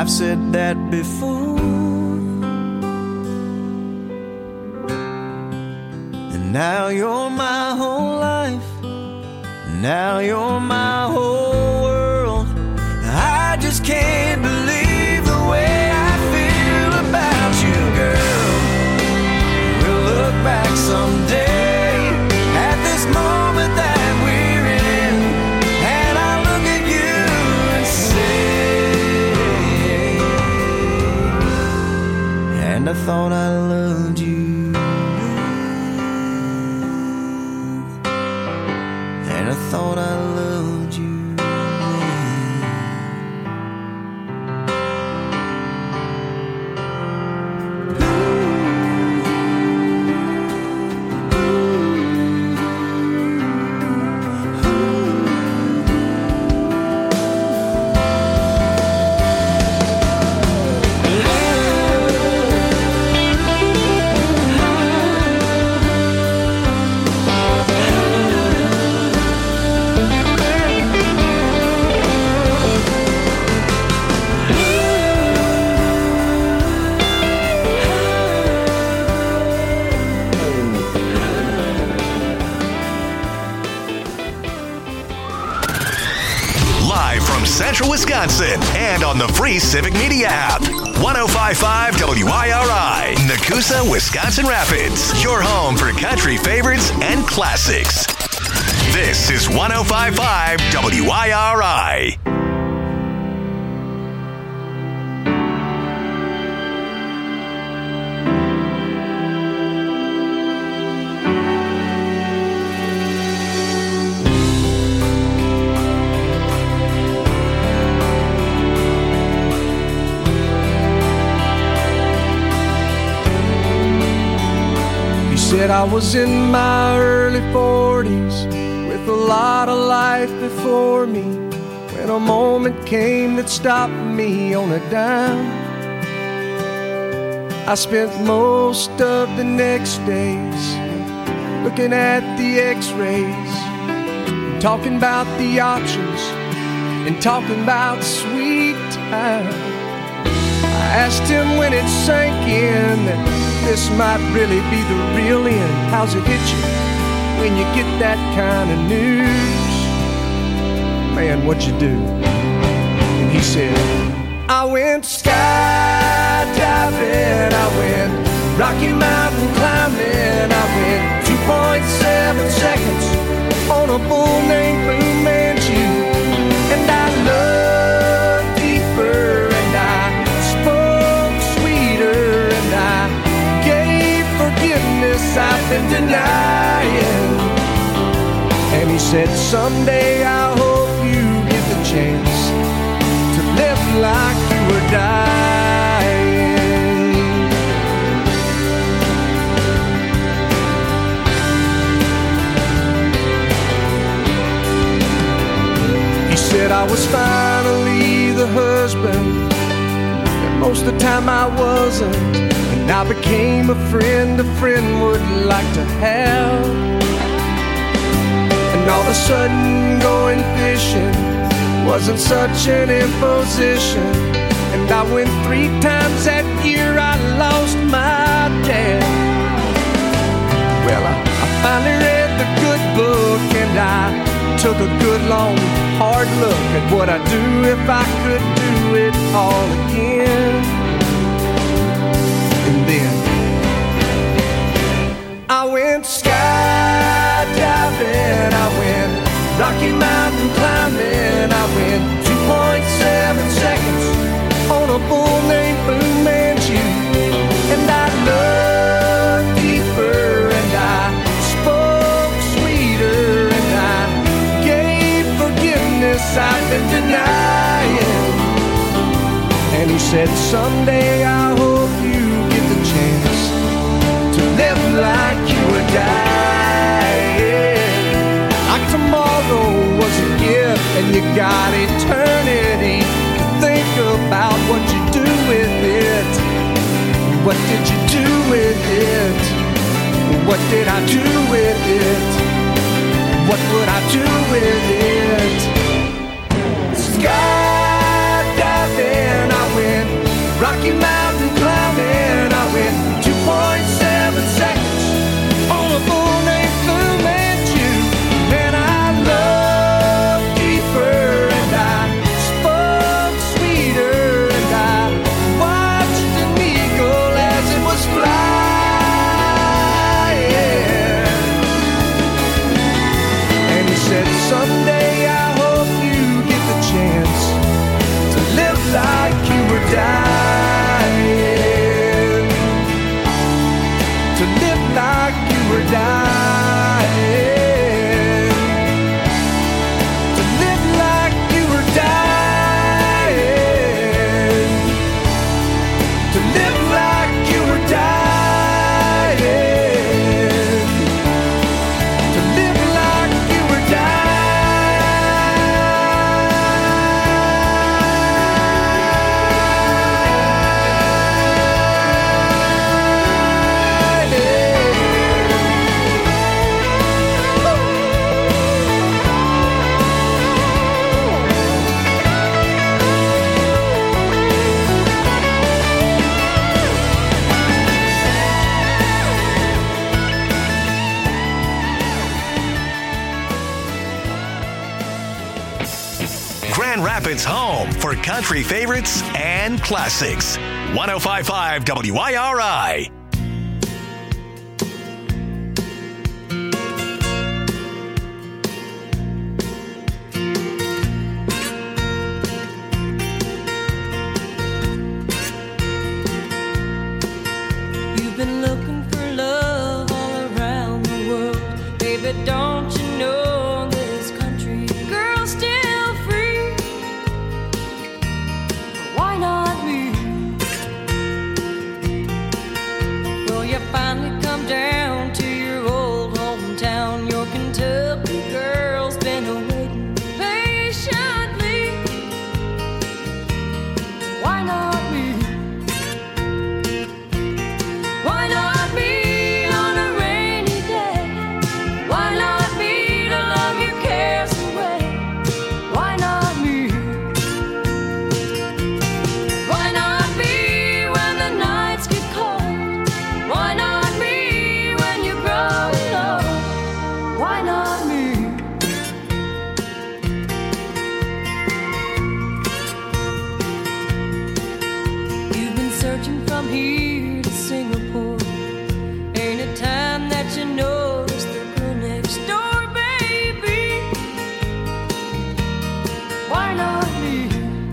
I've said that before. And now you're my whole life. Now you're my whole world. I just can't believe the way I feel about you, girl. We'll look back someday at this moment that we're in, and I'll look at you and say, and I thought I loved you. I thought I loved you. Central Wisconsin and on the free Civic Media app. 105.5 WIRI, Nakusa, Wisconsin Rapids. Your home for country favorites and classics. This is 105.5 WIRI. Said I was in my early 40s with a lot of life before me, when a moment came that stopped me on a dime. I spent most of the next days looking at the x-rays, talking about the options and talking about sweet time. I asked him when it sank in that this might really be the real end. How's it hit you when you get that kind of news? Man, what'd you do? And he said, I went skydiving, I went Rocky Mountain climbing, I went 2.7 seconds on a bull named Blue Manchu, and I loved deeper, and I spoke sweeter, and I forgiveness I've been denying. And he said, someday I hope you get the chance to live like you were dying. He said I was finally the husband that most of the time I wasn't, and I became a friend would like to have. And all of a sudden going fishing wasn't such an imposition, and I went 3 times that year. I lost my dad. Well, I finally read the good book, and I took a good long hard look at what I'd do if I could do it all again. And then I went skydiving, I went Rocky Mountain climbing, I went 2.7 seconds on a bull named Blue Manchu, and I loved deeper, and I spoke sweeter, and I gave forgiveness I've been denying. And he said, someday I hope you get the chance to live like you were dying. Like tomorrow was a gift and you got eternity to think about what you do with it. What did you do with it? What did I do with it? What would I do with it? Skydiving, I went Grand Rapids' home for country favorites and classics. 105.5 WIRI. You've been looking for love all around the world. Baby, don't you know this country girl's still free? Why not me? Well, you finally come down to your old hometown. Your Kentucky girl's been waiting patiently. Why not me? Why not me on a rainy day? Why not me to love your cares away? Why not me? Why not me when the nights get cold? Why not me when you're growing old? Why not me? You've been searching from here to Singapore. Ain't it time that you notice the girl next door, baby? Why not me?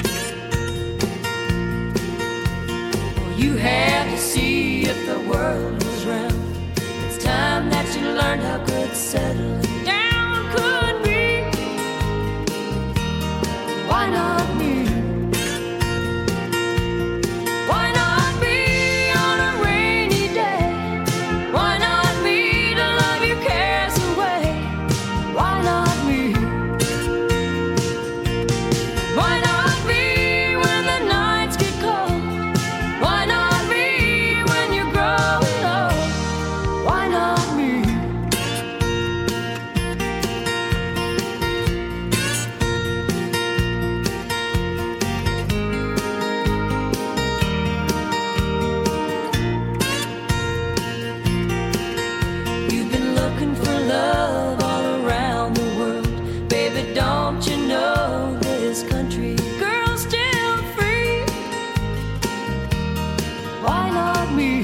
Well, you had to see if the world was round. It's time that you learned how good settling down could be. Why not me? Why not me on a rainy day? Why not me to love your cares away? Why not me? Why not me when the nights get cold? Why not me when you're growing old? Why not me? You've been looking for love all around the world. Baby, don't you know this country girl's still free? Why not me?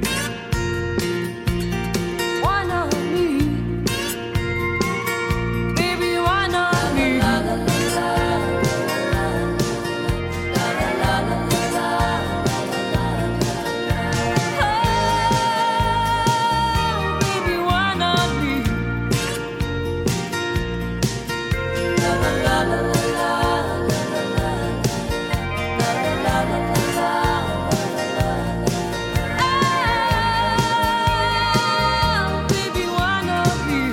Why not me? Baby, why not me? Oh, baby, why not me? Oh, baby, why not me?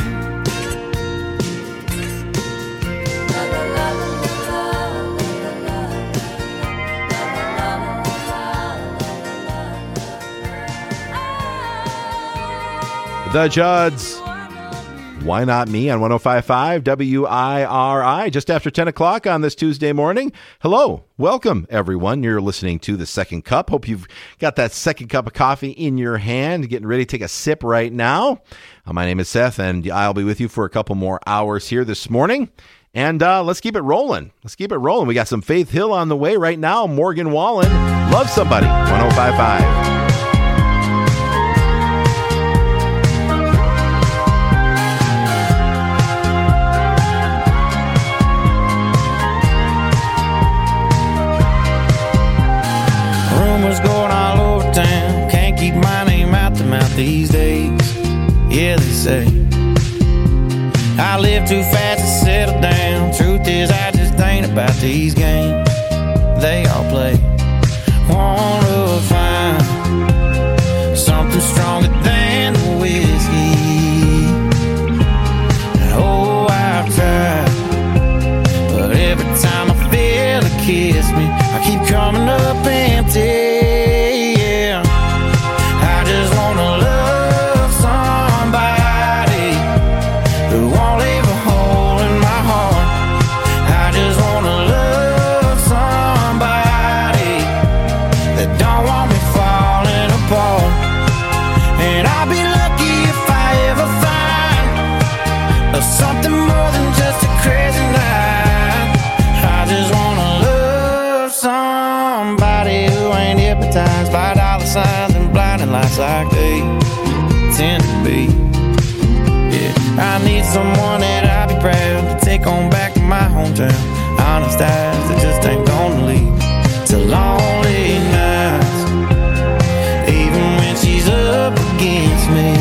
The Judds. Why Not Me on 105.5 WIRI, just after 10 o'clock on this Tuesday morning. Hello. Welcome, everyone. You're listening to The Second Cup. Hope you've got that second cup of coffee in your hand, getting ready to take a sip right now. My name is Seth, and I'll be with you for a couple more hours here this morning. And let's keep it rolling. Let's keep it rolling. We got some Faith Hill on the way right now. Morgan Wallen, Love Somebody, 105.5. Rumors going all over town. Can't keep my name out the mouth these days. Yeah, they say I live too fast to settle down. Truth is, I just ain't about these games they all play. Wanna find something stronger than the whiskey. Oh, I've tried, but every time I feel it kiss me, I keep coming up empty. Yeah, I just wanna love somebody who won't leave a hole in my heart. I just wanna love somebody that don't want me just like they tend to be. Yeah, I need someone that I'll be proud to take on back to my hometown. Honest eyes that just ain't gonna lead to lonely nights, even when she's up against me.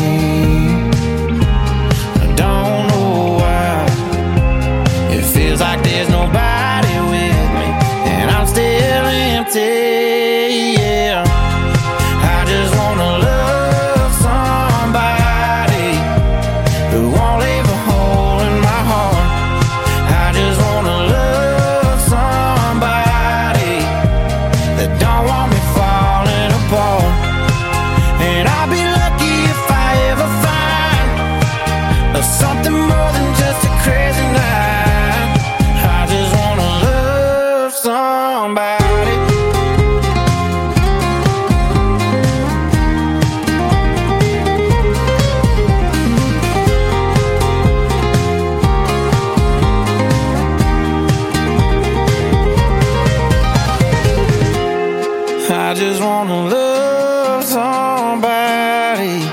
I don't know why it feels like there's nobody with me, and I'm still empty. Yeah, I just wanna love somebody who won't leave a hole in my heart. I just wanna love somebody that don't want me falling apart. And I'll be lucky if I ever find something more than just a crazy night. I just wanna love somebody. I just wanna love somebody.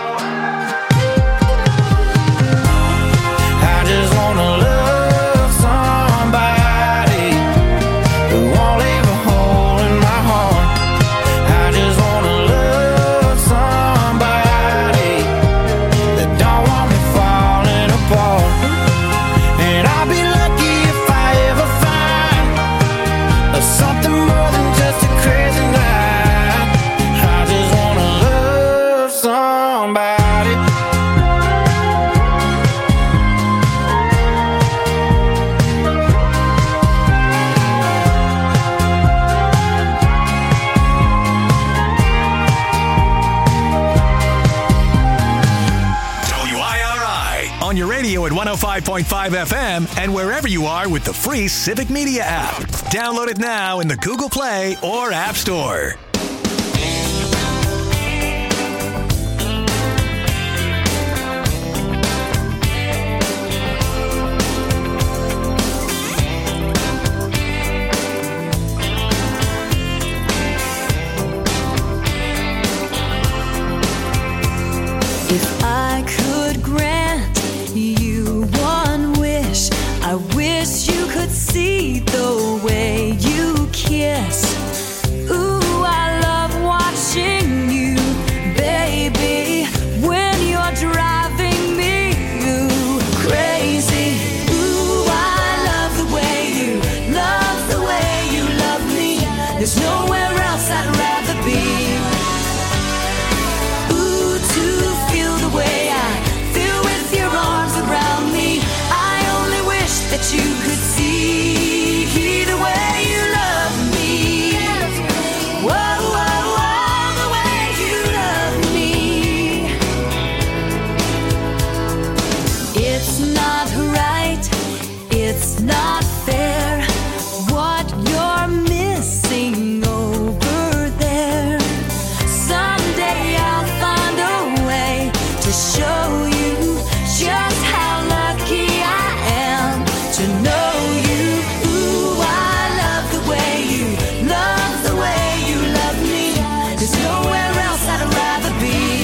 I just wanna love somebody who won't leave a hole in my heart. I just wanna love somebody that don't want me falling apart. And I'll be lucky if I ever find something more than just a crazy night. I just wanna love somebody. WIRI on your radio at 105.5 FM and wherever you are with the free Civic Media app. Download it now in the Google Play or App Store. If I could grant you one wish, I wish you could see the way you kiss. Ooh, I love watching you, baby, when you're driving me crazy. Ooh, I love the way you love me. There's nowhere else I'd rather be. That you could see the way you love me. Whoa, whoa, whoa, the way you love me. It's not right, it's not fair, what you're missing over there. Someday I'll find a way to show you just how lucky I am to know you. Ooh, I love the way you love me. There's nowhere else I'd rather be.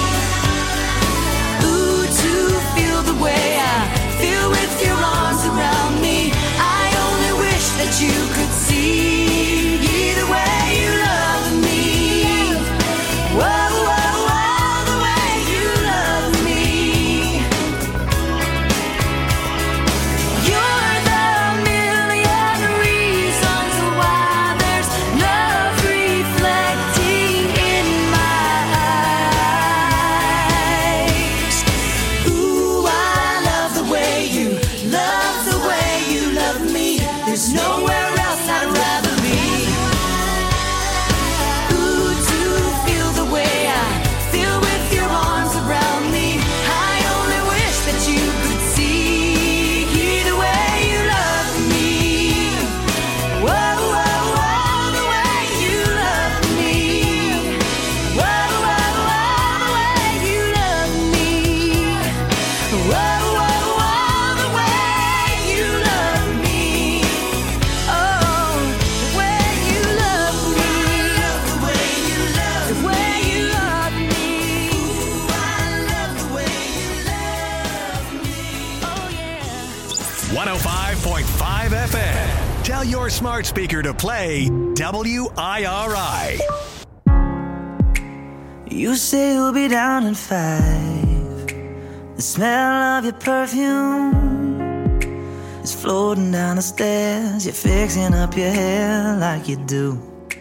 Ooh, to feel the way I feel with your arms around me. I only wish that you could see the way you love me. Whoa, whoa, whoa, the way you love me. You're the million reasons why there's love reflecting in my eyes. Ooh, I love the way you love me. There's nowhere else I'd rather be. Ooh, to feel the way I feel with your arms around me. I only wish that you could see the way you love me. Whoa, whoa, whoa, the way you love me. Whoa, whoa, whoa, the way you love me. Whoa, whoa, whoa, the way you love me. 105.5 FM. Tell your smart speaker to play WIRI. You say you'll be down in 5. The smell of your perfume is floating down the stairs. You're fixing up your hair like you do.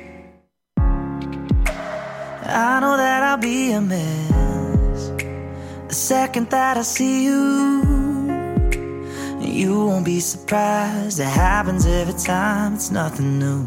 I know that I'll be a mess the second that I see you. You won't be surprised, it happens every time, it's nothing new.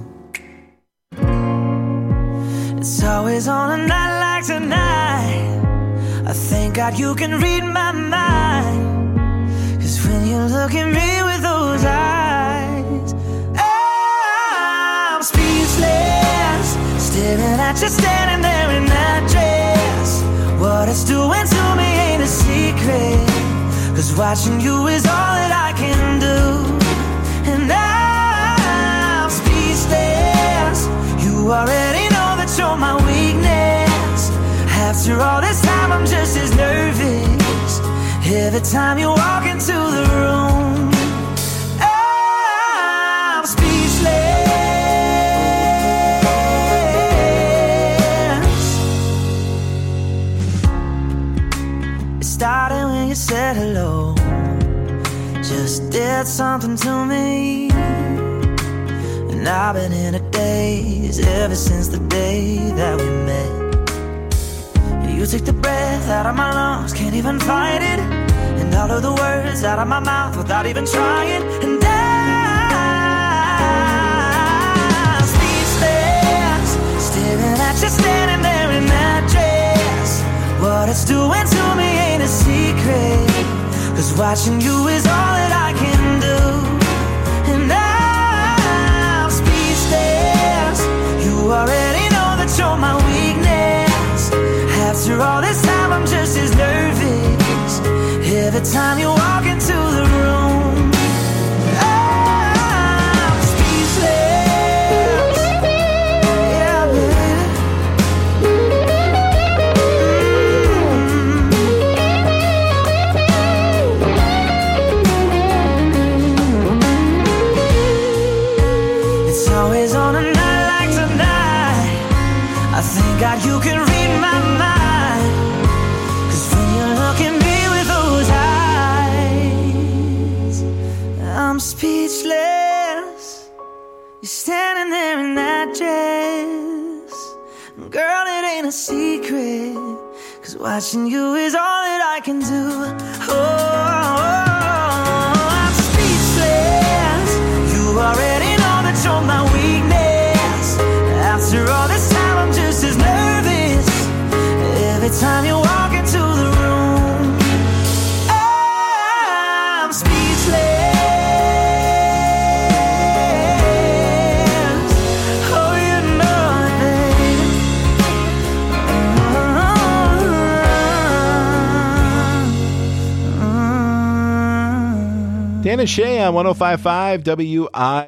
It's always on a night like tonight. I thank God you can read my mind. 'Cause when you look at me with those eyes, I'm speechless, staring at you standing there in that dress. What it's doing to me ain't a secret, 'cause watching you is all that I can do. And I'm speechless. You already know that you're my weakness. After all this time I'm just as nervous every time you walk into the room. I'm speechless. It started when you said hello, just did something to me. And I've been in a daze ever since the day that we met. You took the breath out of my lungs, can't even fight it. And all of the words out of my mouth without even trying. And I'm speechless, staring at you standing there in that dress. What it's doing to me ain't a secret, 'cause watching you is all that I can do. And I'm speechless. You already know that you're my weakness. After all this time I'm just as nervous every time you walk into the room. I'm speechless. Yeah, baby. It's always on a night like tonight. I thank God you can read my mind. 'Cause when you look at me with those eyes, I'm speechless. You're standing there in that dress. Girl, it ain't a secret, 'cause watching you is all that I can do. Oh, I'm speechless. You already know that you're my weakness. After all this time I'm just as nervous every time you walk into the room. I'm speechless. Oh, you know it, baby. Dan and Shay on 105.5 WI.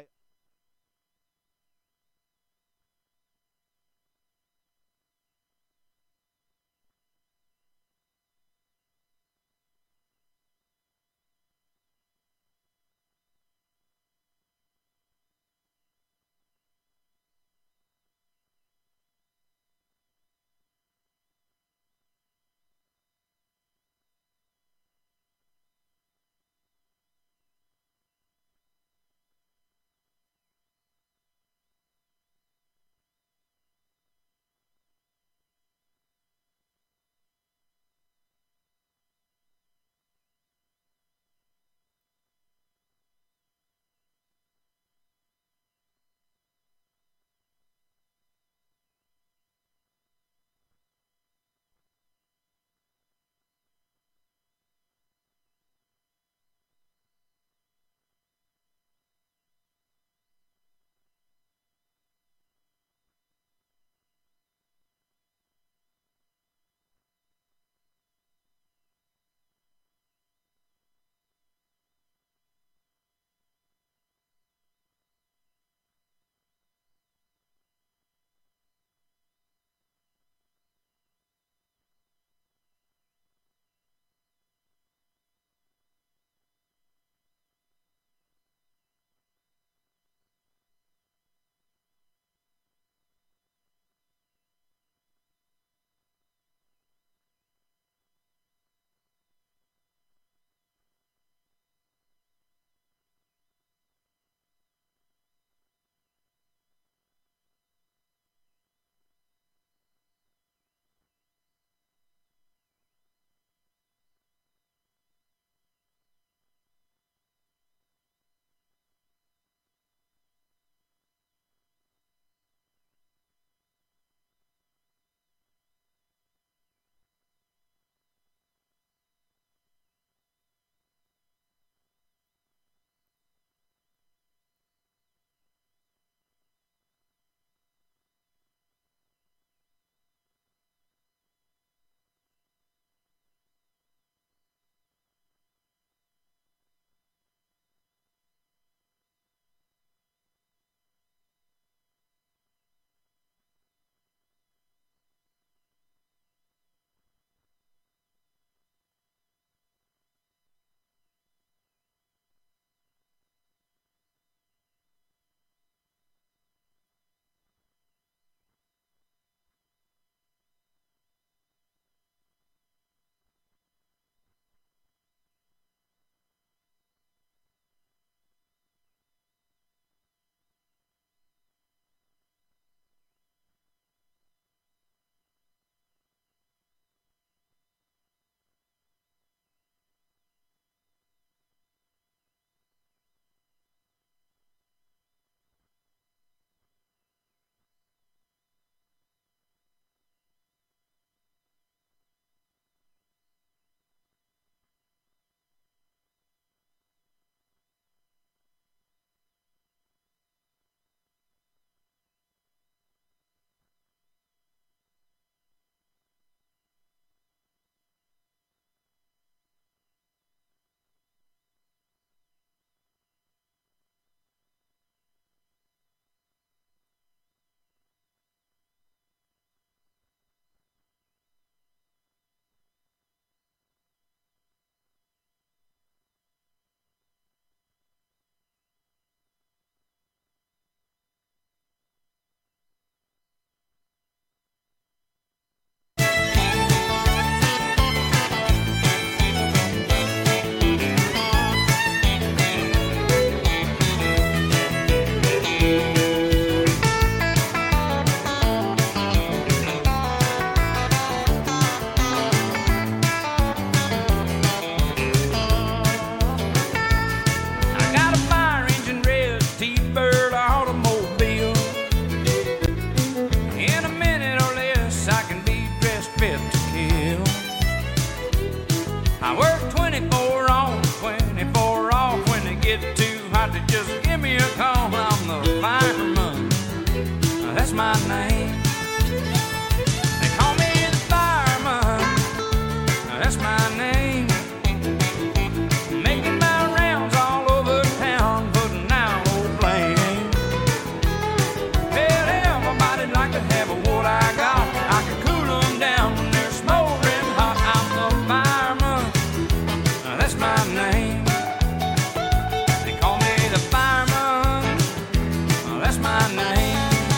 give me a call, I'm the fireman. That's my name. They call me the fireman. That's my name. Making my rounds all over town, putting out old blame. Tell everybody like to have what I got. I can cool them down when they're smoldering hot. I'm the fireman. That's my name. They call me the fireman. That's my name.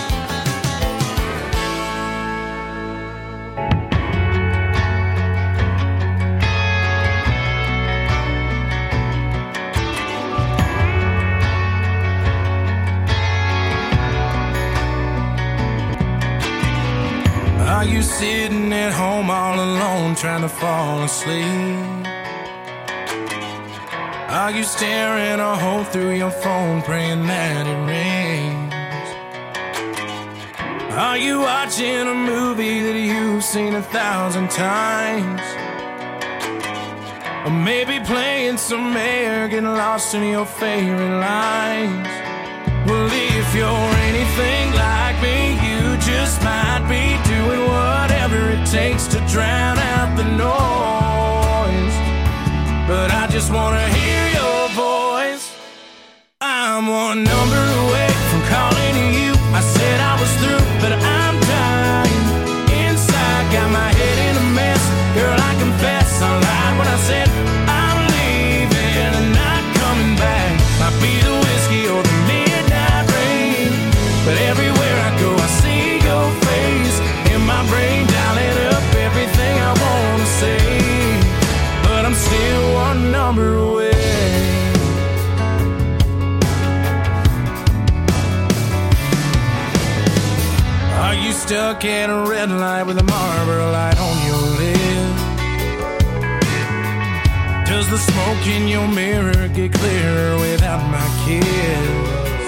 Are you sitting at home all alone trying to fall asleep? Are you staring a hole through your phone praying that it rains? Are you watching a movie that you've seen 1,000 times? Or maybe playing some air, getting lost in your favorite lines? Well, if you're anything like me, you just might be doing whatever it takes to drown out the noise. But I just wanna hear your voice. I'm one number away from calling you. I said I was through, but I'm dying inside. Got my head in a mess. Girl, I confess I lied when I said I'm leaving and not coming back. Might be the whiskey or the midnight rain, but everywhere I go I see your face in my brain, dialing up everything I wanna say. But I'm still one number away. Are you stuck at a red light with a Marlboro light on your lip? Does the smoke in your mirror get clearer without my kiss?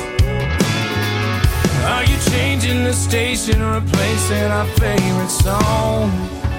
Are you changing the station, replacing our favorite song?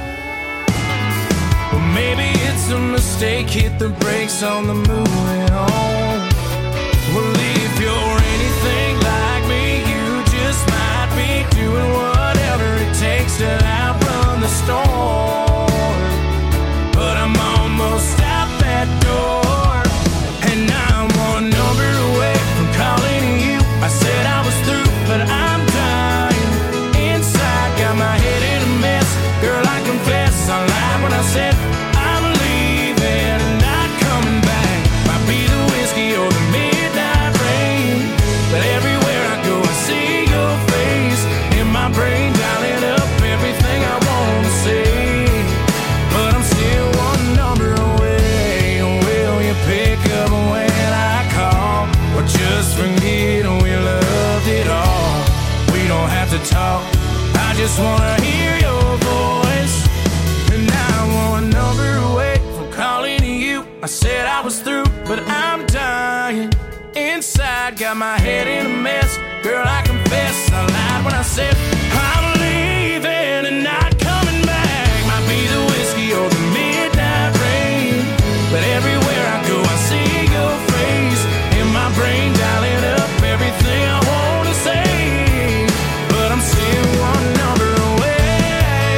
Or maybe it's a mistake, hit the brakes on the moving on. Well, if you're anything like me, you just might be doing whatever it takes to outrun the storm. But I'm almost out that door, and I'm one number away from calling you. I said I was through, but I'm dying inside. Got my head in a mess. Girl, I confess I lied when I said I'm leaving and not coming back. Might be the whiskey or the midnight rain, but everywhere I go I see your face in my brain, dialing up everything I wanna say. But I'm still one number away. Will you pick up when I call, or just forget we loved it all? We don't have to talk, I just wanna hear your voice. And now I'm one number away from calling you. I said I was through, but I'm dying inside. Got my head in a mess. Girl, I confess I lied when I said I'm leaving and not coming back. Might be the whiskey or the midnight rain, but everywhere I go I see your face in my brain, dialing up everything I wanna say. But I'm still one number away,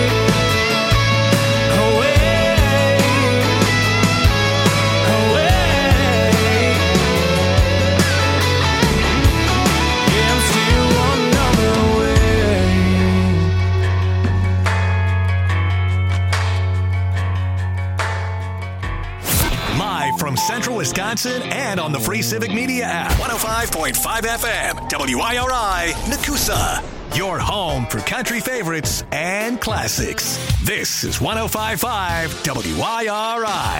away, away. Yeah, I'm still one number away. Live from Central Wisconsin and on the free Civic Media app. 105.5 FM, WIRI, Nakusa. Your home for country favorites and classics. This is 105.5 WIRI.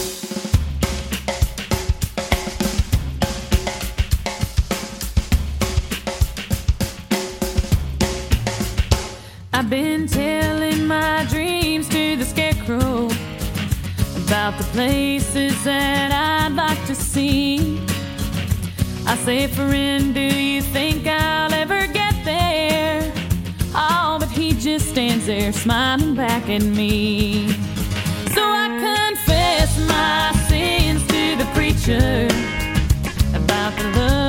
I've been telling my dreams to the scarecrow about the places that I'd like to see. I say, friend, do you think I'll ever get there? Oh, but he just stands there smiling back at me. So I confess my sins to the preacher about the love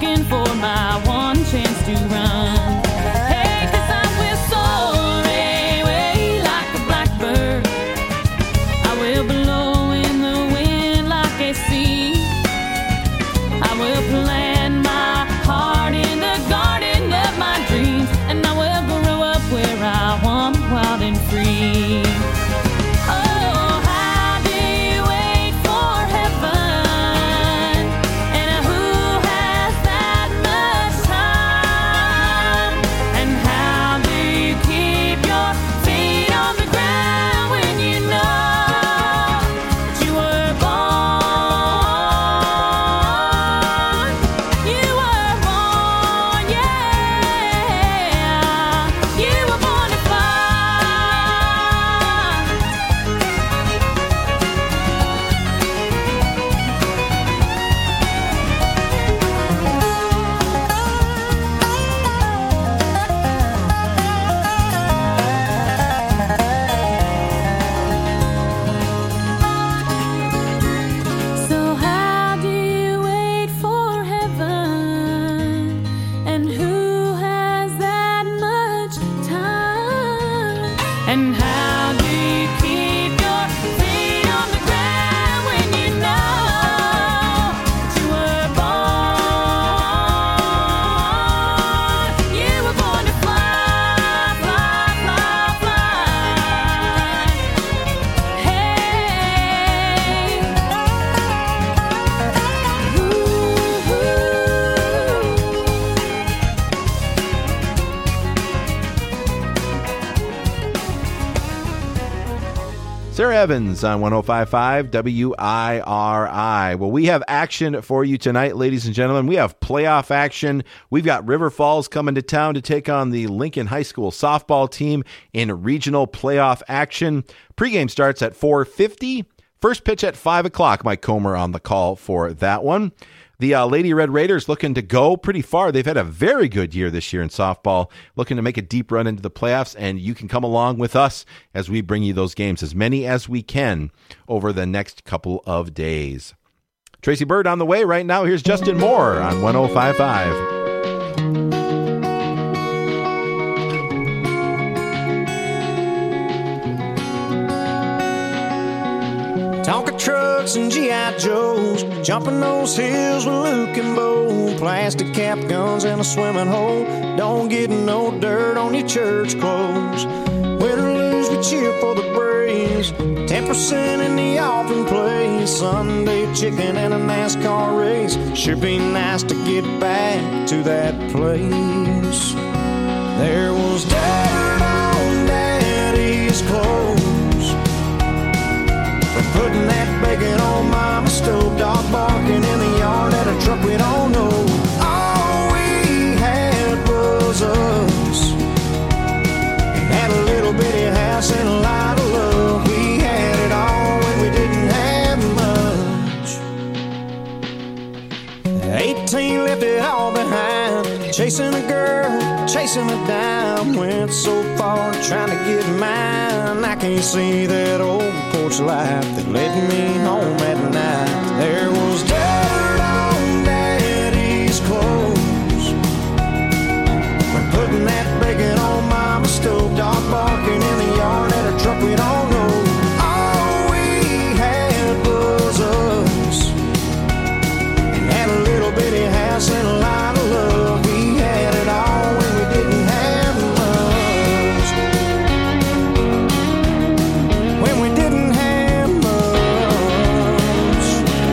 looking for my one chance to run. Hey, 'cause I will soar away like a blackbird. I will blow in the wind like a sea. I will plant my heart in the garden of my dreams, and I will grow up where I want, wild and free. Oh, how do you wait for heaven? And who has that much time? And how do you keep your feet on the ground when you know that you were born? You were born, yeah. You were born to fly. So how do you wait for heaven? And who has that much time? And how do you keep your feet on the ground when you know that you were born? You were born to fly, fly, fly, fly. Hey. Sarah Evans on 105.5 WIRI. Well, we have action for you tonight, ladies and gentlemen. We have playoff action. We've got River Falls coming to town to take on the Lincoln High School softball team in regional playoff action. Pregame starts at 4:50. First pitch at 5 o'clock. Mike Comer on the call for that one. The Lady Red Raiders looking to go pretty far. They've had a very good year this year in softball, looking to make a deep run into the playoffs, and you can come along with us as we bring you those games, as many as we can over the next couple of days. Tracy Bird on the way right now. Here's Justin Moore on 105.5. Tonka trucks and G.I. Joes, jumping those hills with Luke and Bo. Plastic cap guns and a swimming hole. Don't get no dirt on your church clothes. Win or lose, we cheer for the Braves. 10% in the offering place. Sunday chicken and a NASCAR race. Sure be nice to get back to that place. There was dirt on Daddy's clothes. Putting that bacon on Mama's stove, dog barking in the yard at a truck we don't know. All we had was us. Had a little bitty house and a lot of love. We had it all when we didn't have much. 18 left it all behind. Chasing a girl, chasing a dime. Went so far trying to get mine. I can't see that old porch light that led me home at night. There was dirt on Daddy's clothes. We're putting that bacon on Mama's stove, dog barking in the yard at a truck we don't know. All we had was us. Had a little bitty house and a lot of love. We had it all when we didn't have much. When we didn't have much.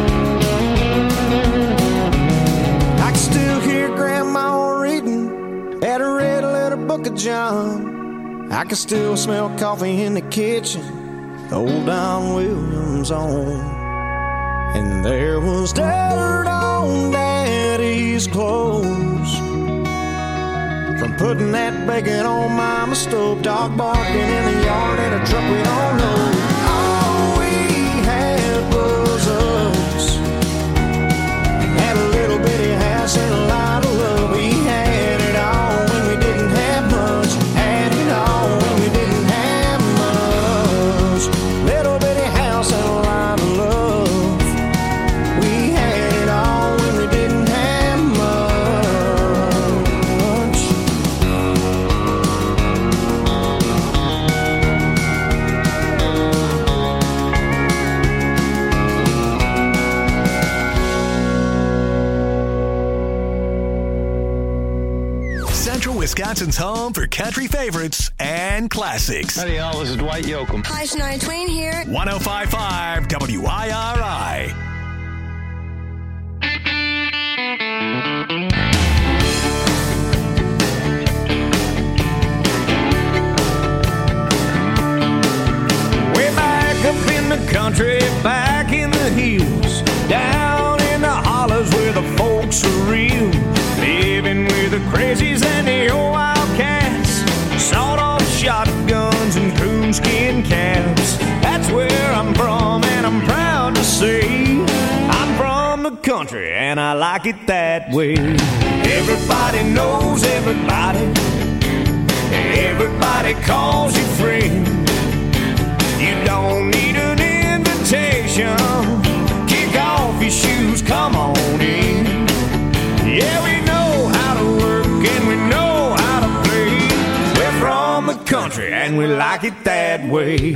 I can still hear Grandma reading at a red letter book of John. I can still smell coffee in the kitchen, old Don Williams on. And there was dirt on Daddy's clothes from putting that bacon on Mama's stove, dog barking in the yard at a truck we don't know. All we had was us. Had a little bitty house and a lot of love. We had it all when we didn't have much. Had it all when we didn't have much. Little bitty house and a lot of love. We had it all when we didn't have much. Central Wisconsin's home for country favorites and classics. Howdy, y'all. This is Dwight Yoakam. Hi, Shania Twain here. 105.5 WIRI. Way back up in the country, back in the hills, down in the hollers where the folks are real, living with the crazies and the old wildcats, sawed-off shotguns and coonskin caps. That's where I'm from, and I'm proud to say I'm from the country, and I like it that way. Everybody knows everybody, everybody calls you friend. You don't need an invitation. Kick off your shoes, come on in. Yeah, we know how to work and we know how to play. We're from the country and we like it that way.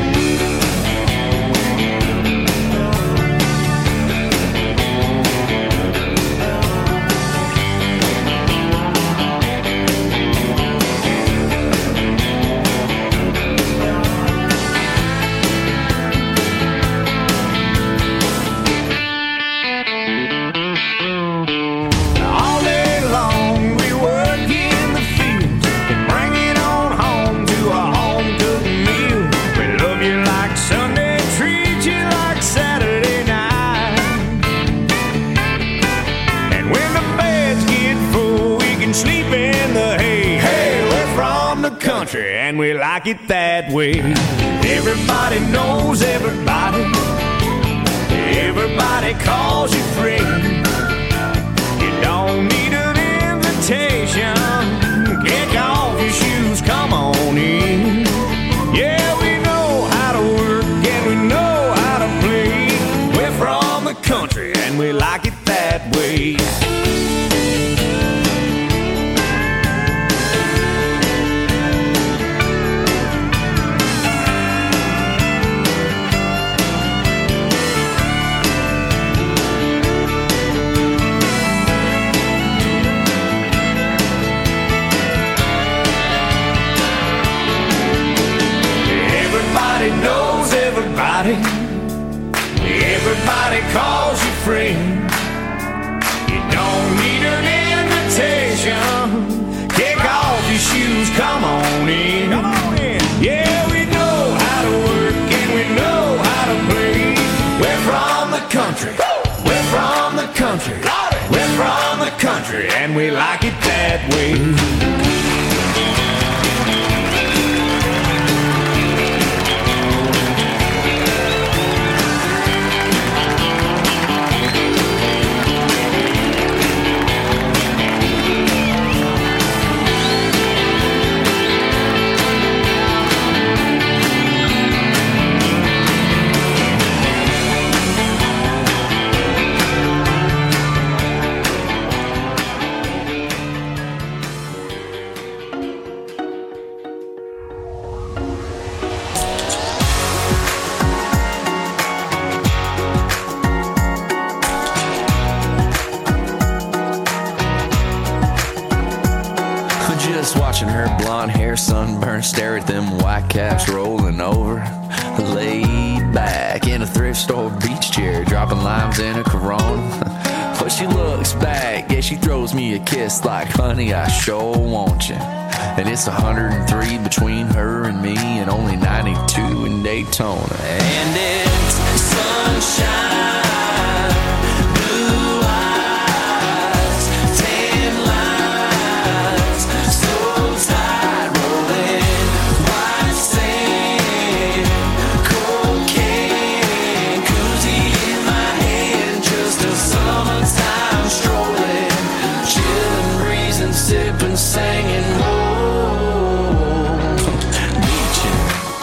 And we like it that way. Everybody knows everybody, everybody calls you friend. You don't need an invitation. Kick off your shoes, come on in. Yeah, we know how to work and we know how to play. We're from the country and we like it that way. Knows everybody, everybody calls you friend. You don't need an invitation. Kick off your shoes, come on in. Come on in. Yeah, we know how to work and we know how to play. We're from the country, we're from the country, we're from the country, and we like it that way. Watching her blonde hair sunburn, stare at them white caps rolling over. Laid back in a thrift store beach chair, dropping limes in a Corona. But she looks back, yeah, she throws me a kiss like, honey, I sure want you. And it's 103 between her and me, and only 92 in Daytona. And it's sunshine. Singing, oh, beaching.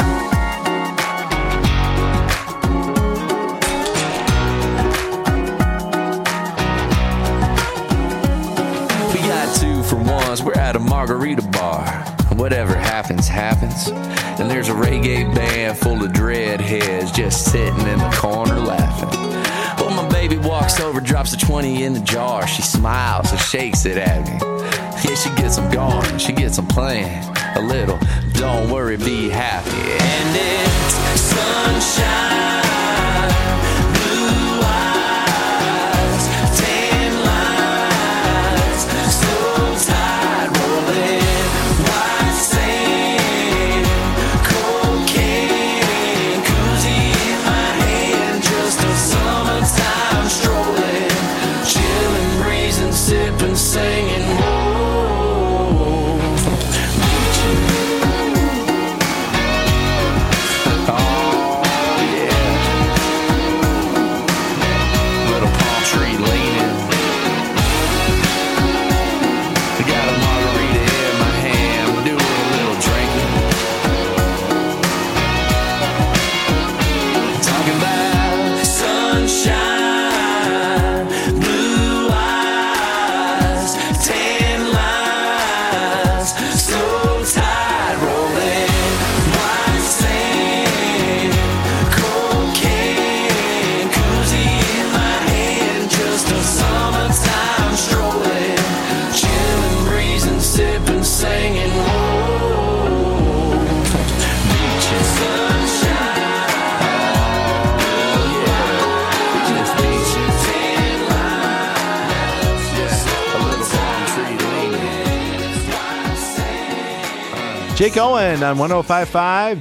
We got 2 for 1s. We're at a margarita bar. Whatever happens, happens. And there's a reggae band full of dreadheads just sitting in the corner laughing. Well, my baby walks over, drops a 20 in the jar. She smiles and shakes it at me. Yeah, she gets them going, she gets them playing a little. Don't worry, be happy. And it's sunshine, blue eyes, tan lines, slow tide rolling, white sand, cocaine, koozie in my hand, just a summertime strolling, chilling, breezing, sipping, singing. Jake Owen on 105.5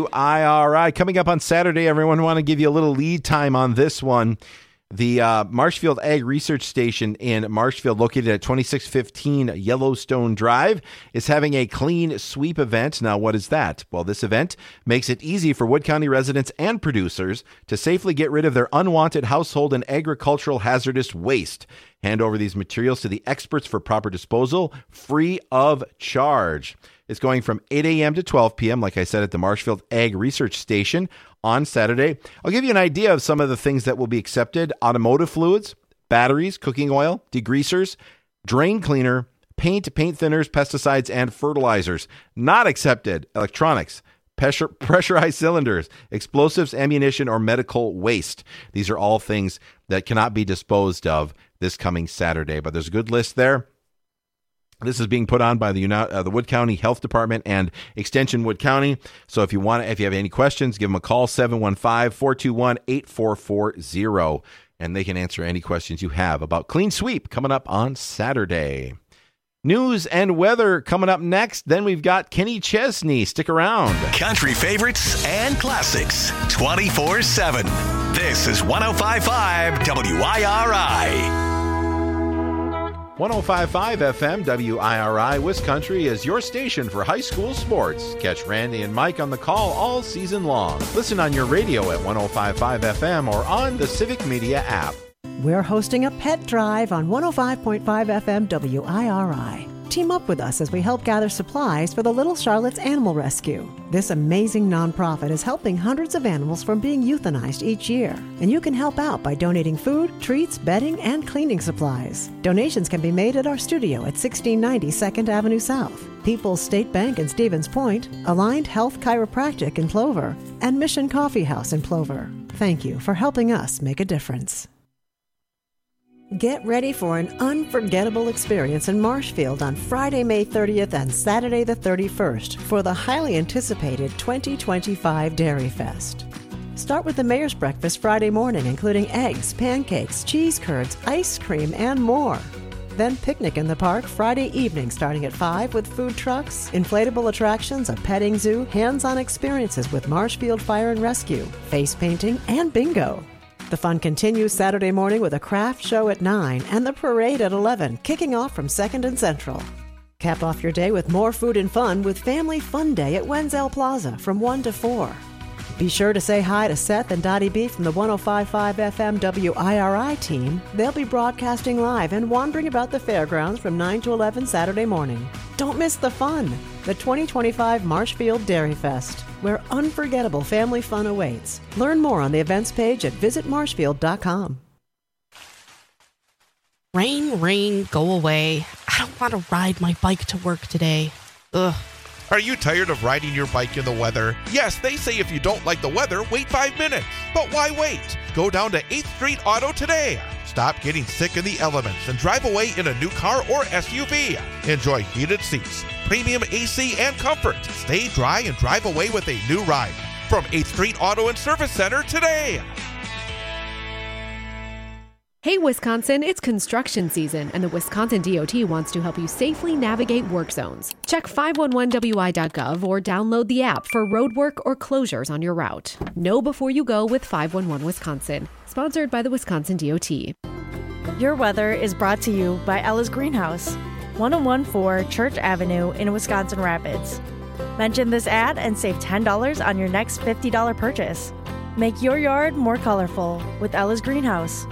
WIRI. Coming up on Saturday, everyone, want to give you a little lead time on this one. The Marshfield Ag Research Station in Marshfield, located at 2615 Yellowstone Drive, is having a clean sweep event. Now, what is that? Well, this event makes it easy for Wood County residents and producers to safely get rid of their unwanted household and agricultural hazardous waste. Hand over these materials to the experts for proper disposal, free of charge. It's going from 8 a.m. to 12 p.m., like I said, at the Marshfield Ag Research Station on Saturday. I'll give you an idea of some of the things that will be accepted. Automotive fluids, batteries, cooking oil, degreasers, drain cleaner, paint, paint thinners, pesticides, and fertilizers. Not accepted: electronics, pressurized cylinders, explosives, ammunition, or medical waste. These are all things that cannot be disposed of this coming Saturday, but there's a good list there. This is being put on by the Wood County Health Department and Extension Wood County. So if you have any questions, give them a call, 715-421-8440, and they can answer any questions you have about Clean Sweep coming up on Saturday. News and weather coming up next. Then we've got Kenny Chesney. Stick around. Country favorites and classics 24/7. This is 105.5 WIRI. 105.5 FM WIRI Wisconsin is your station for high school sports. Catch Randy and Mike on the call all season long. Listen on your radio at 105.5 FM or on the Civic Media app. We're hosting a pet drive on 105.5 FM WIRI. Team up with us as we help gather supplies for the Little Charlotte's Animal Rescue. This amazing nonprofit is helping hundreds of animals from being euthanized each year. And you can help out by donating food, treats, bedding, and cleaning supplies. Donations can be made at our studio at 1690 2nd Avenue South, People's State Bank in Stevens Point, Aligned Health Chiropractic in Plover, and Mission Coffee House in Plover. Thank you for helping us make a difference. Get ready for an unforgettable experience in Marshfield on Friday, May 30th and Saturday the 31st for the highly anticipated 2025 Dairy Fest. Start with the Mayor's Breakfast Friday morning, including eggs, pancakes, cheese curds, ice cream, and more. Then picnic in the park Friday evening starting at 5 with food trucks, inflatable attractions, a petting zoo, hands-on experiences with Marshfield Fire and Rescue, face painting, and bingo. The fun continues Saturday morning with a craft show at 9 and the parade at 11, kicking off from 2nd and Central. Cap off your day with more food and fun with Family Fun Day at Wenzel Plaza from 1 to 4. Be sure to say hi to Seth and Dottie B from the 105.5 FM WIRI team. They'll be broadcasting live and wandering about the fairgrounds from 9 to 11 Saturday morning. Don't miss the fun! The 2025 Marshfield Dairy Fest, where unforgettable family fun awaits. Learn more on the events page at visitmarshfield.com. Rain, go away. I don't want to ride my bike to work today. Ugh. Are you tired of riding your bike in the weather? Yes, they say if you don't like the weather, wait 5 minutes. But why wait? Go down to 8th Street Auto today. Stop Stop getting sick in the elements and drive away in a new car or SUV. Enjoy heated seats, premium AC, and comfort. Stay dry and drive away with a new ride. From 8th Street Auto and Service Center today. Hey, Wisconsin, it's construction season, and the Wisconsin DOT wants to help you safely navigate work zones. Check 511wi.gov or download the app for road work or closures on your route. Know before you go with 511 Wisconsin, sponsored by the Wisconsin DOT. Your weather is brought to you by Ella's Greenhouse, 1014 Church Avenue in Wisconsin Rapids. Mention this ad and save $10 on your next $50 purchase. Make your yard more colorful with Ella's Greenhouse.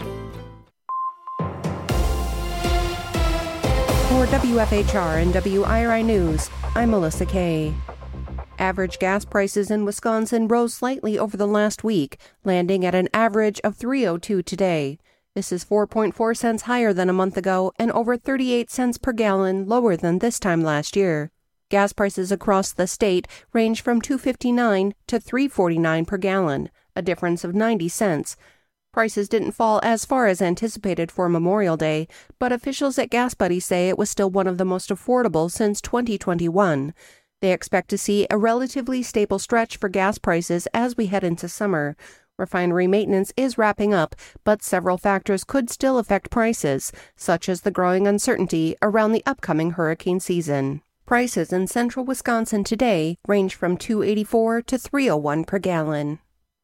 For WFHR and WIRI News, I'm Melissa Kay. Average gas prices in Wisconsin rose slightly over the last week, landing at an average of $3.02 today. This is 4.4 cents higher than a month ago and over 38 cents per gallon lower than this time last year. Gas prices across the state range from $2.59 to $3.49 per gallon, a difference of 90 cents. Prices didn't fall as far as anticipated for Memorial Day, but officials at Gas Buddy say it was still one of the most affordable since 2021. They expect to see a relatively stable stretch for gas prices as we head into summer. Refinery maintenance is wrapping up, but several factors could still affect prices, such as the growing uncertainty around the upcoming hurricane season. Prices in central Wisconsin today range from $2.84 to $3.01 per gallon.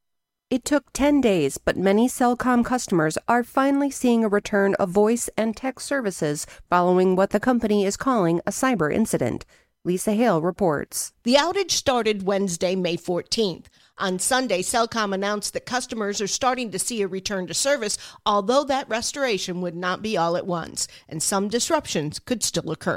It took 10 days, but many Cellcom customers are finally seeing a return of voice and text services following what the company is calling a cyber incident. Lisa Hale reports. The outage started Wednesday, May 14th. On Sunday, Cellcom announced that customers are starting to see a return to service, although that restoration would not be all at once, and some disruptions could still occur.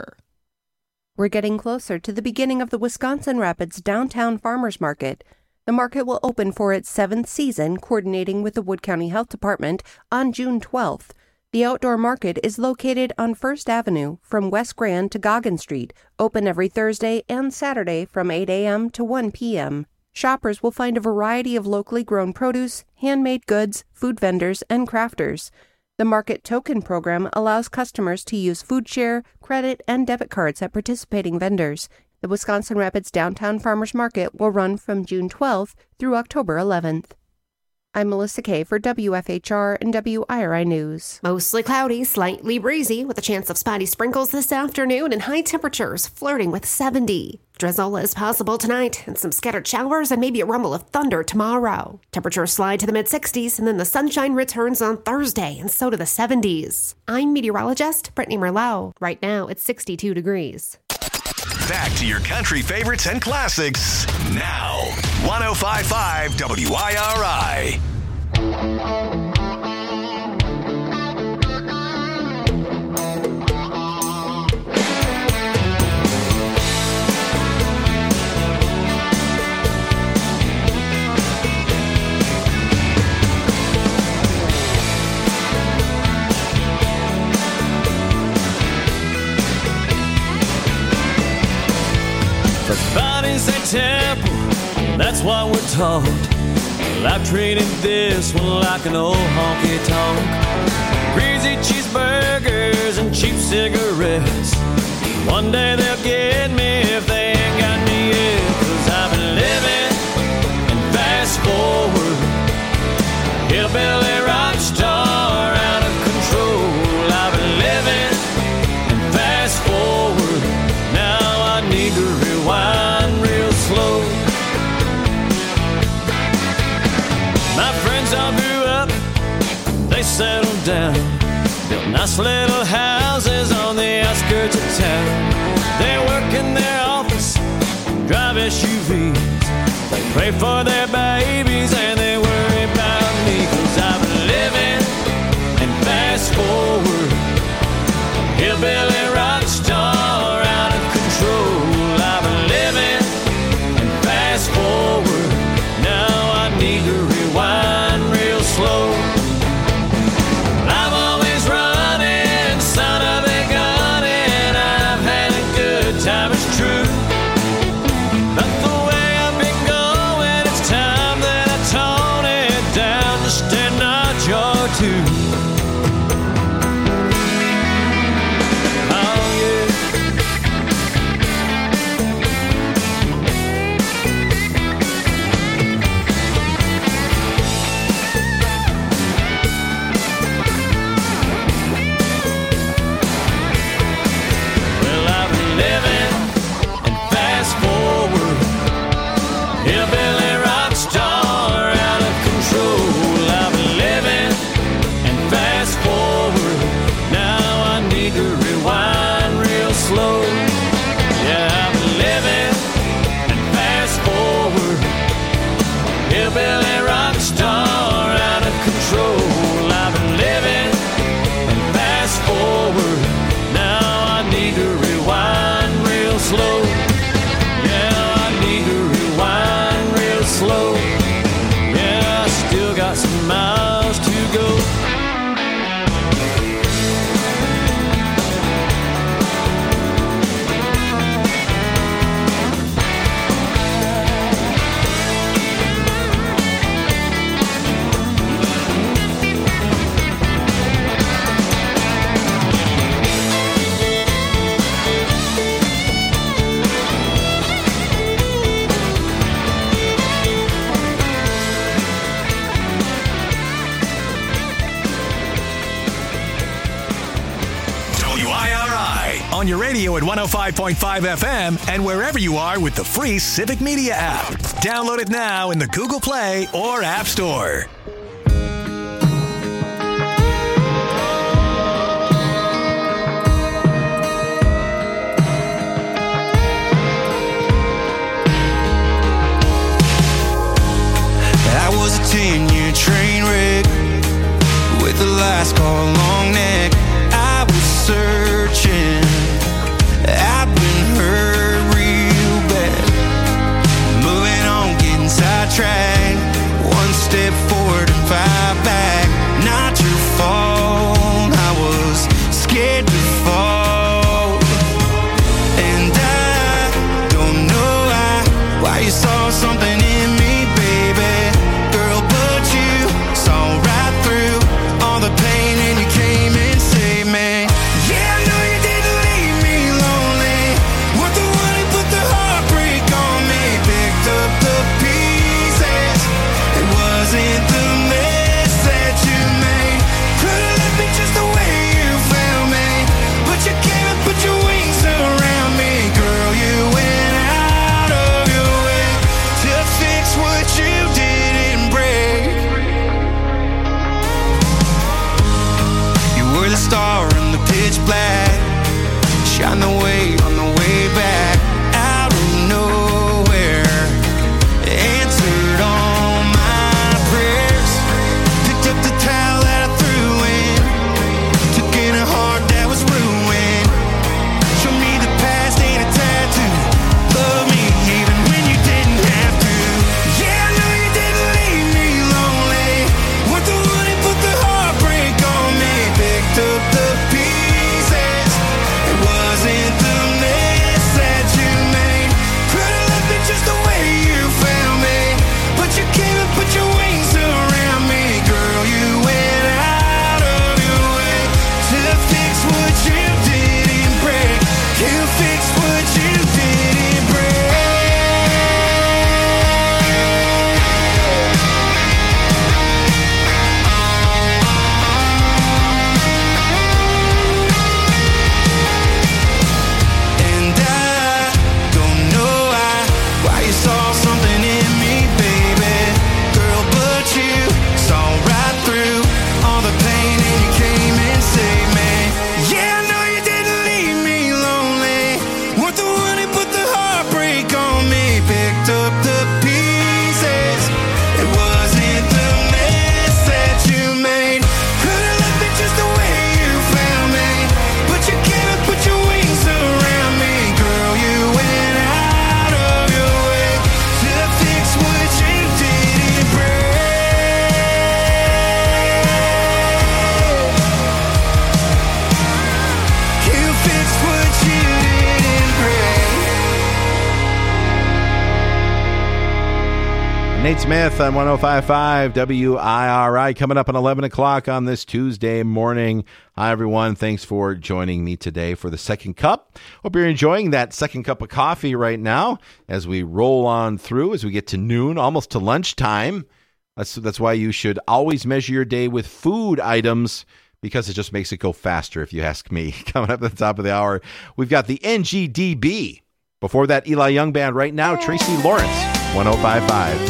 We're getting closer to the beginning of the Wisconsin Rapids Downtown Farmers Market. The market will open for its 7th season, coordinating with the Wood County Health Department on June 12th. The outdoor market is located on First Avenue from West Grand to Goggin Street, open every Thursday and Saturday from 8 a.m. to 1 p.m. Shoppers will find a variety of locally grown produce, handmade goods, food vendors, and crafters. The Market Token program allows customers to use food share, credit, and debit cards at participating vendors. The Wisconsin Rapids Downtown Farmers Market will run from June 12th through October 11th. I'm Melissa Kay for WFHR and WIRI News. Mostly cloudy, slightly breezy, with a chance of spotty sprinkles this afternoon and high temperatures flirting with 70. Drizzle is possible tonight, and some scattered showers and maybe a rumble of thunder tomorrow. Temperatures slide to the mid-60s, and then the sunshine returns on Thursday, and so to the 70s. I'm meteorologist Brittany Merlot. Right now, it's 62 degrees. Back to your country favorites and classics now. 105.5 WIRI. Body's a temple, that's what we're taught. Well, I've treated this one like an old honky-tonk. Greasy cheeseburgers and cheap cigarettes. One day they'll get me if they ain't got me yet. 'Cause I've been living and fast forward. Hillbilly rock star out of control. I've been living and fast forward. Now I need to rewind real slow. My friends all grew up, they settled down, built nice little houses on the outskirts of town. They work in their office, drive SUVs, they pray for their babies and they worry about me. 'Cause I've been living and fast forward. Hillbilly rock star out of control. I've been living and fast forward. Now I need to rewind real slow. I'm always running, son of a gun, and I've had a good time, it's true. But the way I've been going, it's time on your radio at 105.5 FM and wherever you are with the free Civic Media app. Download it now in the Google Play or App Store. I was a 10-year train wreck with a last call long neck. I was searching, I've been hurt real bad. Moving on, getting sidetracked. One step forward and 5 back. Not your fault, I was scared to fall. And I don't know why you saw something in me, baby. Girl, but you saw right through all the pain and you came and saved me. Yeah, I know you didn't leave me lonely. Weren't the one who put the heartbreak on me. Picked up the pieces. It wasn't the mess that you made. Could've left me just the way you found me. But you came and put your wings around me. Girl, you went out of your way to fix what you didn't break. You were the star in the pitch black. Shine the way on the way back. Out of nowhere, answered all my prayers. Picked up the towel that I threw in. Took in a heart that was ruined. Show me the past ain't a tattoo. Love me even when you didn't have to. Yeah, I know you didn't leave me lonely. Weren't the one who put the heartbreak on me. Picked up the pieces. It wasn't the mess that you made. Could've left me just the way you found me. But you came and put your wings around me. Girl, you went out of your way to fix what you didn't break. You fixed what you didn't break. And I don't know why you saw something in me, baby. Girl, but you saw right through all the pain and you came and saved me. Yeah, I know you didn't leave me lonely. Weren't the one who put the heartbreak on me. Picked up the pieces. It wasn't the mess that you made. Could've left me just the way you found me. But you came and put your wings around me. Girl, you went out of your way to fix what you didn't break. You fixed what you didn't break. Nate Smith on 105.5 WIRI coming up at 11 o'clock on this Tuesday morning. Hi, everyone. Thanks for joining me today for the second cup. Hope you're enjoying that second cup of coffee right now as we roll on through, as we get to noon, almost to lunchtime. That's why you should always measure your day with food items, because it just makes it go faster, if you ask me. Coming up at the top of the hour, we've got the NGDB. Before that, Eli Young Band. Right now, Tracy Lawrence, 105.5.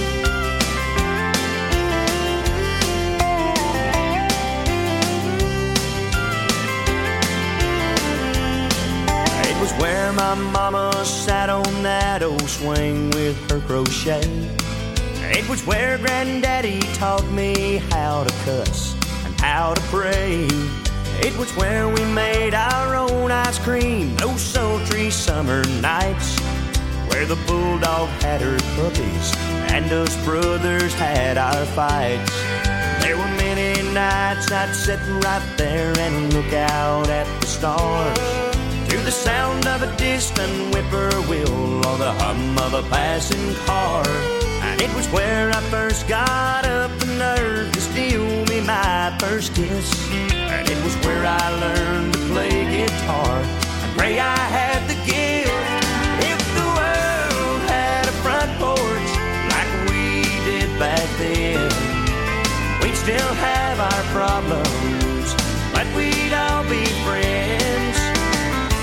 It was where my mama sat on that old swing with her crochet. It was where Granddaddy taught me how to cuss and how to pray. It was where we made our own ice cream those sultry summer nights, where the bulldog had her puppies and us brothers had our fights. There were many nights I'd sit right there and look out at the stars, to the sound of a distant whippoorwill or the hum of a passing car. And it was where I first got up the nerve to steal me my first kiss. And it was where I learned to play guitar and pray I had the gift. If the world had a front porch like we did back then, we'd still have our problems, but we'd all be friends.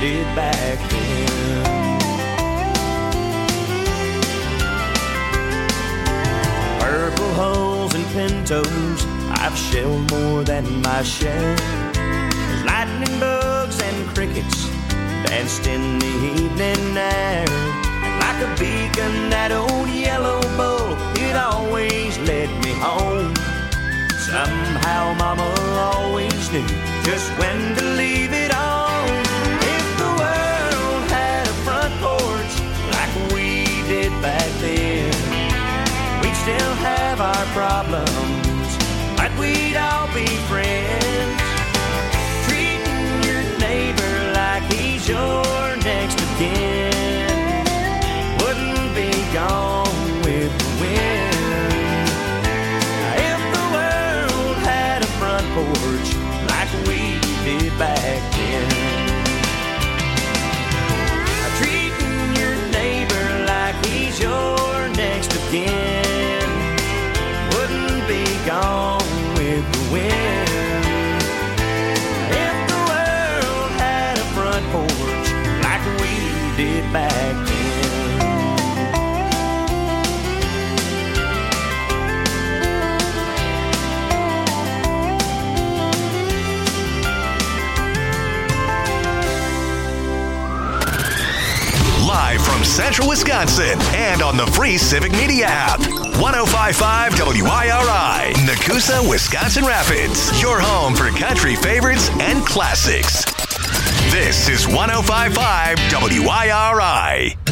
did back then. Purple hulls and pintos, I've shelled more than my share. There's lightning bugs and crickets danced in the evening air. And like a beacon, that old yellow bull, it always led me home. Somehow Mama always knew just when to leave it on. If the world had a front porch like we did back then, we'd still have our problems, but we'd all be friends. Treating your neighbor like he's your next of kin wouldn't be gone with the wind. If the world had a front porch like we did back then, treating your neighbor like he's your next of kin wouldn't be gone with the wind. If the world had a front porch like we did back then. Live from Central Wisconsin and on the free Civic Media app. 105.5 WIRI, Nakusa, Wisconsin Rapids. Your home for country favorites and classics. This is 105.5 WIRI.